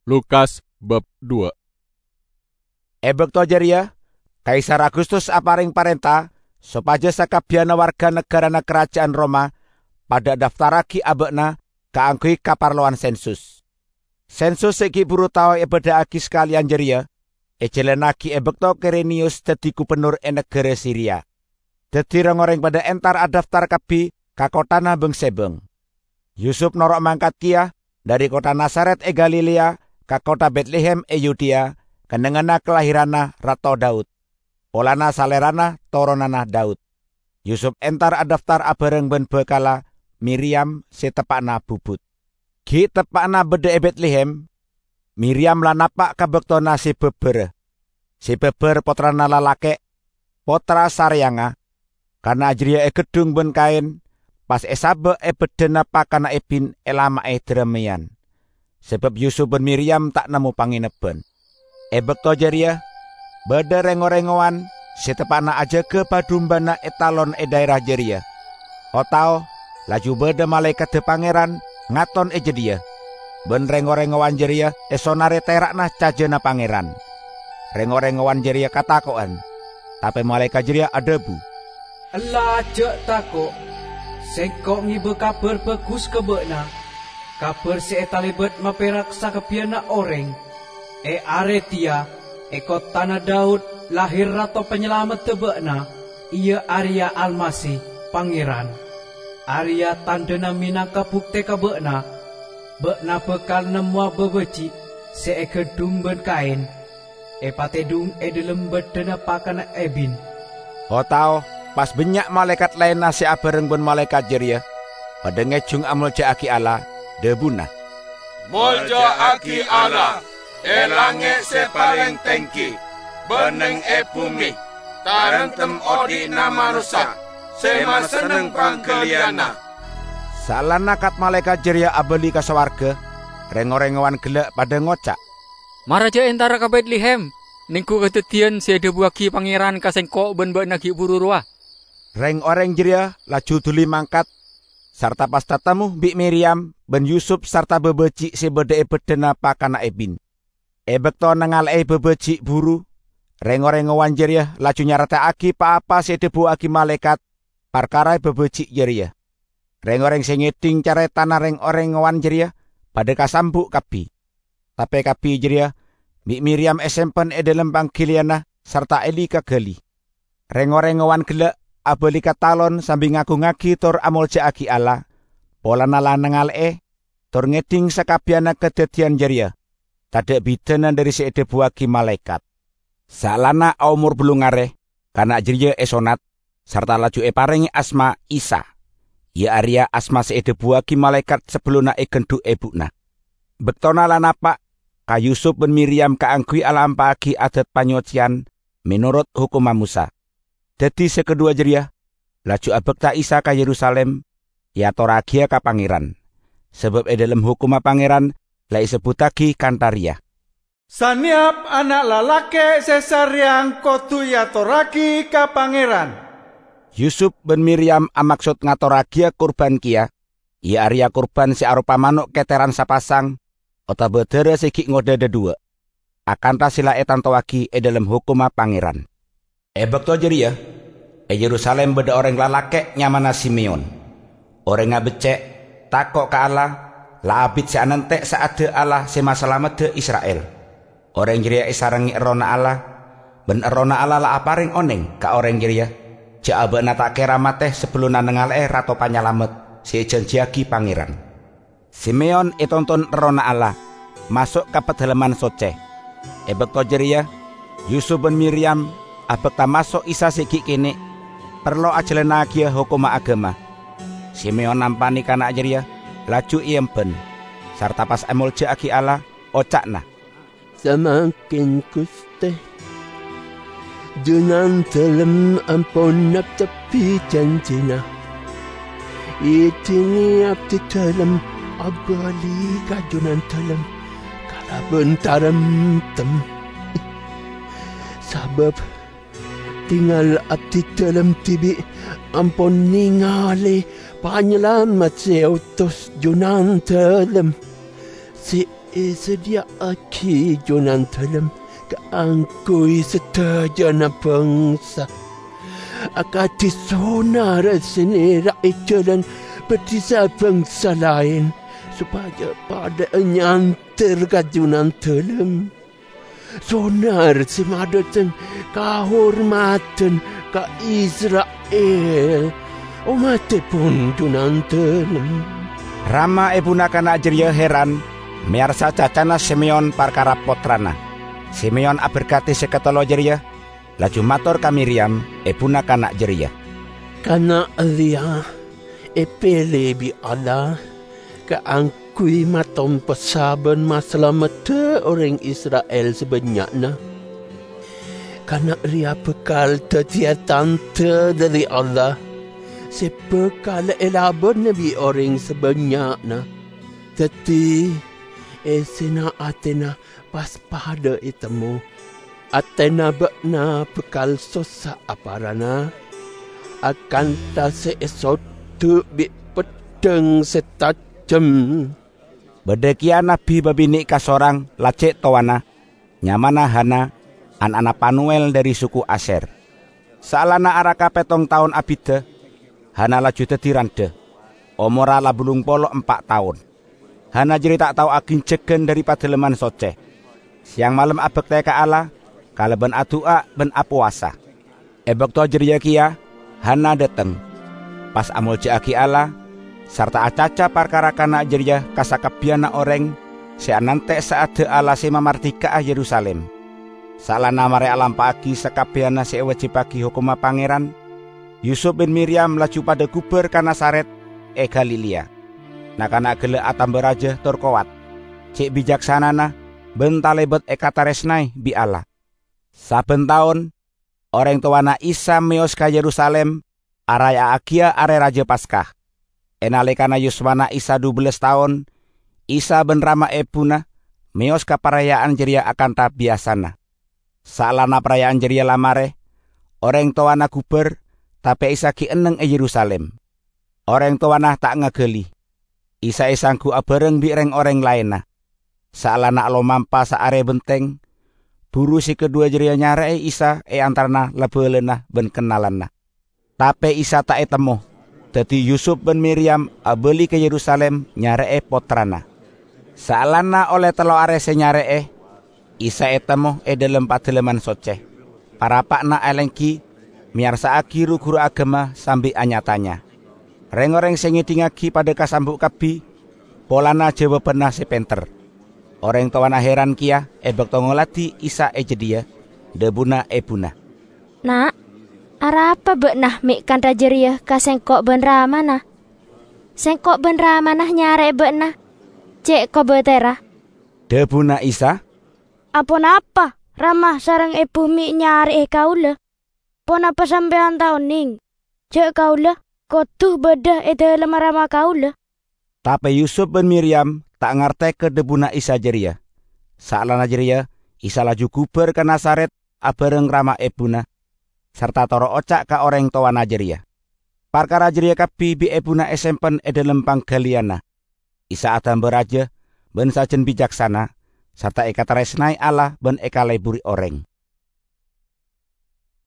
Lukas bab 2. Ebekto jeria, Kaisar Agustus aparing parentah supaya sakabehana warga negarana kerajaan Roma pada daftaraki abekna kaanggo kaparloan sensus. Sensus iki buru tau ebedakake sekalian jeria, ejelenaki ebekto Quirinius dadi gubernur negara Syria. Dadi rengoreng pada entar adaftar kabi kakotana bengsebeng. Yusuf norok mangkat kia dari kota Nazaret Galilea ka kota Bethlehem Yudea, kenengana kelahirana Rato Daud. Polana salerana toronana Daud. Yusuf entar adaftar abareng ben bekala Miriam si tepakna bubut. Ki tepakna bede Bethlehem, Miriam lanapak kabektona si beber. Si beber potrana lalake, potra saryanga, karena ajriya gedung ben kain, pas esabe bedena pakana ebin elama dremian. Sebab Yusuf ben Miriam tak nemu pangineben. Ebekto jeria, beda rengo-rengoan, setepana aja ke padumbana etalon daerah jeria. Otao, laju beda malaikat de pangeran, ngaton jedia. Ben rengo-rengoan jeria, esonare terakna cajena pangeran. Rengo-rengoan jeria katakoan, tapi malaikat jeria adebu. Allah cek tako, sekok ngibe kabar bagus kebekna. Kabar si etalibet maperak sakabiana orang. Aretia, ekot tanah Daud, lahir rato penyelamat tebekna. Ia Arya Almasih, pangeran. Arya tandena minangka bukti kebekna. Bekna bekal nemua bebeci, si gedung ben kain. Patedung delem bedena pakana ebin. Otao, pas banyak malaikat lain nasi abareng ben malaikat jeria. Pada ngejung amul aki Allah. Debuna. Moljo aki Allah, lange sepaling tengki, beneng bumi, tarentem odi nama rusak, sema seneng pangkeliana. Salana kat malaikat jeria abeli ka sawarga, rengo-rengoan gelek pada ngocak. Maraja entara ka Bethlehem, ningku ketetian si debuaki pangeran kasengkok ben bak nagi bururua. Reng-oreng jeria laju duli mangkat, sarta pas tatamu Bik Miriam ben Yusuf sarta bebeci si bedee bedena pakana ebin. Ebekto nengal bebeci buru, rengo-rengoan jeria laju nyarateaki apa si debuaki malaikat, perkara bebeci jeria. Reng-oreng sing ngeding care tanah reng-orengoan jeria, pada kasambuk kabi. Tapi kabi jeria, Bik Miriam esempen delem pangkiliana sarta eli kagali. Reng-orengoan gelek abeli katalon sambil ngaku-ngaki tor amol aki Allah. Polana lanengal tor ngeding sakabiana kedetian jeria. Tadak bidenan dari seede buaki malaikat. Salana umur belungare, kana jeria esonat, sarta laju parengi asma Isa. Ya Arya asma seede buaki malaikat sebeluna gendu ebukna. Bektona lanapa, ka Yusuf ben Miriam kaanggui alampaki adat panyocian menurut hukum Musa. Dadi sekedua jeria, laju abekta Isa ka Yerusalem, ya toragia ka pangeran. Sebab dalam hukum pangeran, lai sebutaki kantaria. Saniap anak lalake sesaryang kotu ya toraki ka pangeran. Yusuf ben Miriam amaksud ngatoragia kurban kia, ya Arya kurban si arupa manuk keteran sapasang, ota bedere siki ngode dedua. Akan tasila etantowaki dalam hukum pangeran. Ebekto jeria, Yerusalem beda orang lalake nyamana Simeon. Orang ngabecek, takok ke Allah, la abid si anente saade Allah si masalamet de Israel. Orang jeria isarangi erona Allah, ben erona Allah la aparing oneng ka orang jeria. Ja abena tak keramateh sebelum nengal rato panyalamet si janjiaki pangeran. Simeon itonton erona Allah, masuk ke pedalaman soce. Ebekto jeria, Yusuf ben Miriam, abekta masuk Isa siki kini, perlu ajelena kia hukum agama. Simeon nampani kana jeria, laju iemben, sarta pas emul aki Allah, ocakna. Semakin kuste, dengan dalam ampun tepi janjina. Itini abdi dalam abali kajunan dalam, kala bentaram tem. Sabab tinggal abdi dalam tibi ampun ningali penyelamat seutus junan dalam si sedia aki jonan telem keangkui setajana bangsa. Akati sonar sini rakyat jalan bertisa bangsa lain supaya pada nyantir kajunan telem. Sonar simadatan kahormatan ka Israel. Mati pun junan telem. Rama ebuna kana jeria heran miarsa cacana Simeon parkara potrana. Simeon aberkati seketolo jeria laju matur ka Miriam ebuna kana jeria. Kana dia epele bi Allah keangkui matom pesaban maslamata orang Israel sebenyakna. Kana dia bekal tetia tante dari Allah. Sepekal elaban nabi orang sebenyakna. Teti esena Atena pas pada itemu. Atena bakna bekal sosa aparana. Akan ta seesot tu bi pedeng setajam. Bedekia nabi babini kasorang lacek towana. Nyamana Hana anak Panuel dari suku Aser. Salana araka petong tahun abide. Hana laju tetirande. Omora la bulung polo 4 tahun. Hana jadi tak tahu agin cegen daripada leman soce. Siang malam abek teka Allah. Kaleben atua ben apuasa. Ebek to jeria kia. Hana dateng. Pas amul aki Allah. Sarta acaca parkara kana jeria kasakabiana orang. Seanante saat de Allah semamartika Yerusalem. Salana mare alam pagi sakabiana sewajib pagi hukuma pangeran. Yusuf bin Miriam laju pada guber ka Nasaret Galilea. Nakana gele atam beraja turkowat. Cek bijaksanana bentalebet kataresnai bi Allah. Saben tahun orang tuana Isa meos ka Yerusalem araya agia are raja Paskah. Enalekana yuswana Isa 12 tahun Isa ben Rama ebuna meos ka perayaan jeria akan ta biasana. Salana perayaan jeria lamare orang tuana guber tapi Isa ki eneng Yerusalem. Orang tuana tak ngegeli. Isa isangku abareng bi reng orang lainna. Salana lo mampa saare benteng. Buru si kedua jeria nyare Isa antarna lebelena ben kenalanna. Tapi Isa tak etemu. Dadi Yusuf ben Miriam abeli ke Yerusalem nyare potrana. Salana oleh telo are se nyare Isa etemu dalam padeleman soce. Para pakna elengki miarsa agi guru agama sambil anyatanya. Reng-oreng sing ngidingagi pada kasambuk kabi, polana jawa pernah sepenter. Orang tawana heran kia, ebek tongolati Isa jedia, debuna ebuna. Nak, ara apa beknah mik kanta jeria ka sengkok ben ramana? Sengkok ben ramana nyare beknah, cek ko betera. Debuna Isa. Apon apa? Ramah sarang epu mik nyare kaula. Pon apa sampean tahun ning? Cek kaula, kotuh bedah dalam rama kaula. Tapi Yusuf bin Miriam tak ngerti ke debuna Isa jeria. Salana jeria, Isa laju guber ke Nasaret abareng Rama ebuna. Serta toro ocak ka orang tawana jeria. Parkara jeria kabi bi ebuna esempen dalam panggaliana. Isa adam beraja, ben sajen bijaksana, serta eka teresnai Allah ben eka leburi orang.